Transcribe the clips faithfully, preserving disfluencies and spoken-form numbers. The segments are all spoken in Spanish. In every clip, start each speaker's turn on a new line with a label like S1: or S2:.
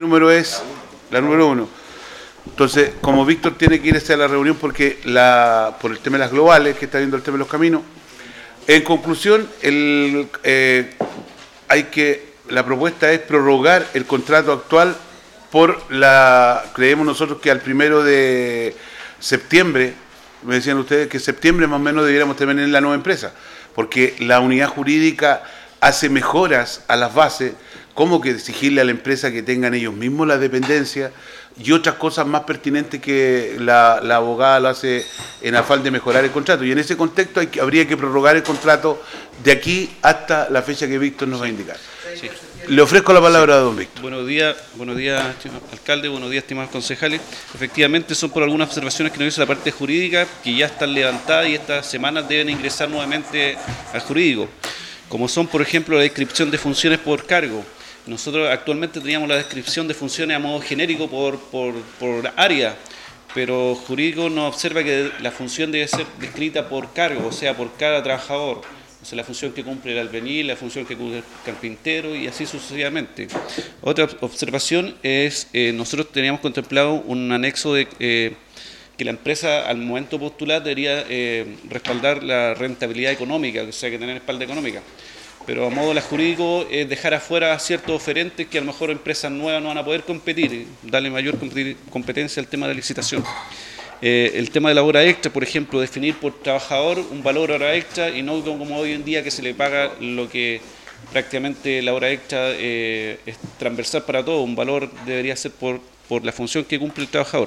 S1: número es la número uno. Entonces, como Víctor tiene que irse a la reunión porque la por el tema de las globales, que está viendo el tema de los caminos, en conclusión, el, eh, hay que la propuesta es prorrogar el contrato actual por la, creemos nosotros que al primero de septiembre, me decían ustedes que en septiembre más o menos debiéramos tener la nueva empresa, porque la unidad jurídica hace mejoras a las bases, como que exigirle a la empresa que tengan ellos mismos la dependencia y otras cosas más pertinentes que la, la abogada lo hace en afán de mejorar el contrato. Y en ese contexto hay que, habría que prorrogar el contrato de aquí hasta la fecha que Víctor nos va a indicar. Sí. Le ofrezco la palabra sí. a don Víctor.
S2: Buenos días, buenos días, alcalde, buenos días, estimados concejales. Efectivamente, son por algunas observaciones que nos hizo la parte jurídica, que ya están levantadas y estas semanas deben ingresar nuevamente al jurídico. Como son, por ejemplo, la descripción de funciones por cargo. Nosotros actualmente teníamos la descripción de funciones a modo genérico por, por, por área, pero jurídico nos observa que la función debe ser descrita por cargo, o sea, por cada trabajador. O sea, la función que cumple el albañil, la función que cumple el carpintero y así sucesivamente. Otra observación es, eh, nosotros teníamos contemplado un anexo de eh, que la empresa al momento de postular debería eh, respaldar la rentabilidad económica, o sea, que tener espalda económica. Pero a modo de la jurídico es dejar afuera a ciertos oferentes que a lo mejor empresas nuevas no van a poder competir, darle mayor competencia al tema de la licitación. Eh, el tema de la hora extra, por ejemplo, definir por trabajador un valor hora extra y no como hoy en día que se le paga lo que prácticamente la hora extra eh, es transversal para todo, un valor debería ser por, por la función que cumple el trabajador.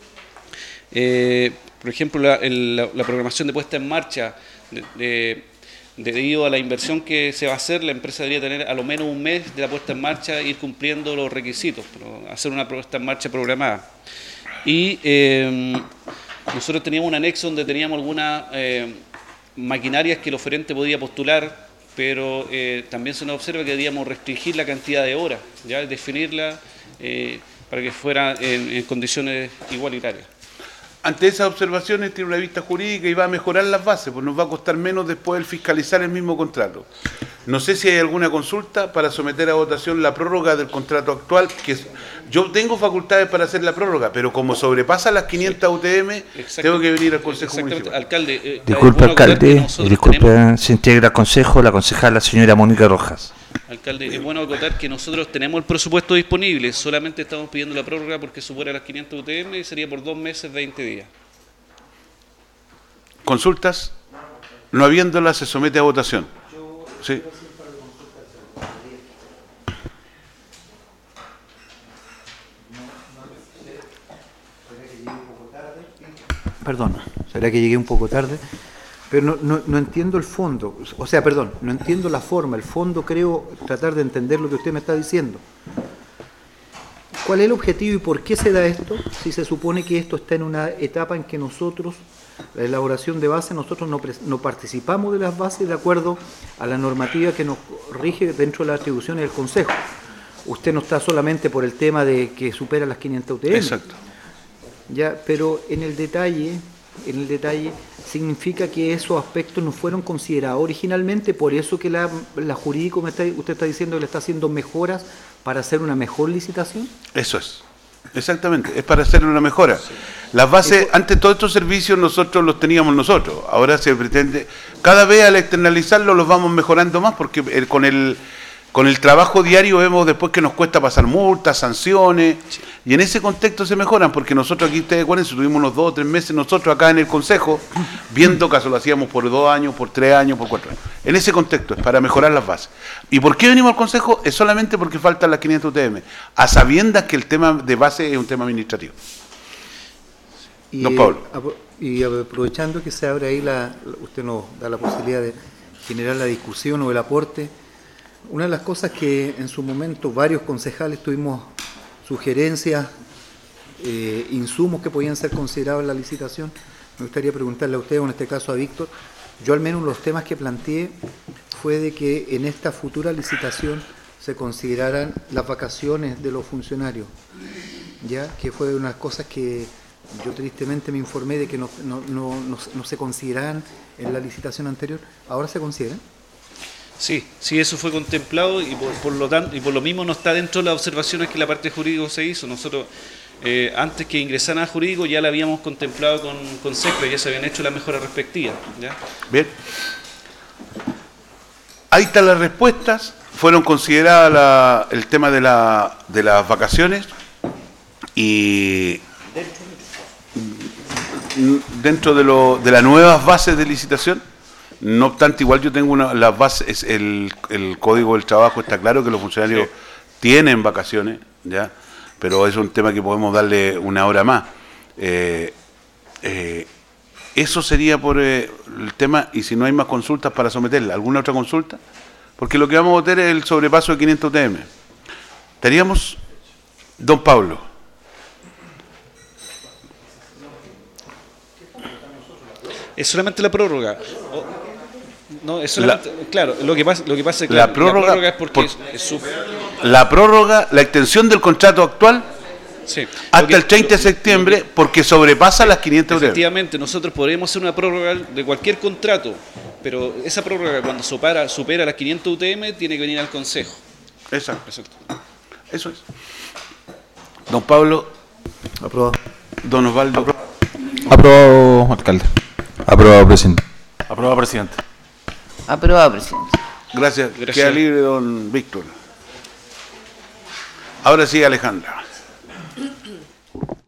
S2: Eh, por ejemplo, la, el, la, la programación de puesta en marcha, de, de, debido a la inversión que se va a hacer, la empresa debería tener a lo menos un mes de la puesta en marcha, ir cumpliendo los requisitos, pero hacer una puesta en marcha programada. Y eh, nosotros teníamos un anexo donde teníamos algunas eh, maquinarias que el oferente podía postular, pero eh, también se nos observa que debíamos restringir la cantidad de horas, ya definirla eh, para que fuera en, en condiciones igualitarias.
S1: Ante esas observaciones tiene una vista jurídica y va a mejorar las bases, pues nos va a costar menos después el fiscalizar el mismo contrato. No sé si hay alguna consulta para someter a votación la prórroga del contrato actual, que es, yo tengo facultades para hacer la prórroga, pero como sobrepasa las quinientas U T M, tengo que venir al Consejo Municipal.
S2: Alcalde, eh,
S3: disculpe, alcalde, disculpe, tenemos... se integra al Consejo la concejala señora Mónica Rojas.
S2: Alcalde, es bueno acotar que nosotros tenemos el presupuesto disponible, solamente estamos pidiendo la prórroga porque supera las quinientas U T M y sería por dos meses, veinte días.
S1: ¿Consultas? No habiéndolas, se somete a votación. Sí.
S4: Perdón, será que llegué un poco tarde, pero no, no, no entiendo el fondo, o sea, perdón, no entiendo la forma, el fondo creo tratar de entender lo que usted me está diciendo. ¿Cuál es el objetivo y por qué se da esto? Si se supone que esto está en una etapa en que nosotros, la elaboración de bases, nosotros no, no participamos de las bases de acuerdo a la normativa que nos rige dentro de las atribuciones del Consejo. Usted no está solamente por el tema de que supera las quinientas U T M.
S1: Exacto.
S4: Ya, pero en el detalle, en el detalle significa que esos aspectos no fueron considerados originalmente, por eso que la, la jurídico me está, usted está diciendo que le está haciendo mejoras para hacer una mejor licitación.
S1: Eso es, exactamente, es para hacer una mejora. Las bases, eso, antes todos estos servicios nosotros los teníamos nosotros, ahora se pretende, cada vez al externalizarlo los vamos mejorando más, porque el, con el con el trabajo diario vemos después que nos cuesta pasar multas, sanciones, sí. Y en ese contexto se mejoran, porque nosotros aquí, ustedes acuérdense, tuvimos unos dos o tres meses nosotros acá en el Consejo, viendo caso lo hacíamos por dos años, por tres años, por cuatro años. En ese contexto es para mejorar las bases. ¿Y por qué venimos al Consejo? Es solamente porque faltan las quinientas U T M, a sabiendas que el tema de base es un tema administrativo.
S4: Y,
S1: Don Pablo.
S4: Y aprovechando que se abre ahí, la, usted nos da la posibilidad de generar la discusión o el aporte. Una de las cosas que en su momento varios concejales tuvimos sugerencias, eh, insumos que podían ser considerados en la licitación, me gustaría preguntarle a usted, o en este caso a Víctor, yo al menos los temas que planteé fue de que en esta futura licitación se consideraran las vacaciones de los funcionarios, ya que fue una de las cosas que yo tristemente me informé de que no, no, no, no, no se consideraban en la licitación anterior. ¿Ahora se consideran?
S2: Sí, sí, eso fue contemplado y por, por lo tanto y por lo mismo no está dentro de las observaciones que la parte jurídica se hizo. Nosotros eh, antes que ingresaran a jurídico ya la habíamos contemplado con, con SECRA, ya se habían hecho las mejoras respectivas. ¿Ya?
S1: Bien. Ahí están las respuestas. Fueron consideradas la, el tema de, la, de las vacaciones y dentro de, lo, de las nuevas bases de licitación. No obstante, igual yo tengo una, las bases, el, el código del trabajo está claro que los funcionarios sí. tienen vacaciones, ya, pero es un tema que podemos darle una hora más. Eh, eh, eso sería por eh, el tema, y si no hay más consultas para someterla, ¿alguna otra consulta? Porque lo que vamos a votar es el sobrepaso de quinientos U T M. Estaríamos, don Pablo.
S2: Es solamente la prórroga. No, es solamente, la, claro, lo que pasa, lo que pasa es que
S1: la, la, prórroga,
S2: la prórroga es porque
S1: por,
S2: es, es su...
S1: la prórroga, la extensión del contrato actual
S2: sí,
S1: hasta
S2: que,
S1: el treinta de septiembre,
S2: que,
S1: porque sobrepasa las quinientas.
S2: Efectivamente, nosotros podemos hacer una prórroga de cualquier contrato, pero esa prórroga cuando supera, supera las quinientas U T M tiene que venir al Consejo.
S1: Exacto. Exacto. Eso es. Don Pablo.
S4: Aprobado.
S1: Don Osvaldo.
S5: Aprobado, Aprobado alcalde. Aprobado, presidente.
S6: Aprobado, presidente.
S7: Aprobado, presidente.
S1: Gracias.
S2: Gracias.
S1: Queda libre don Víctor. Ahora sí, Alejandra.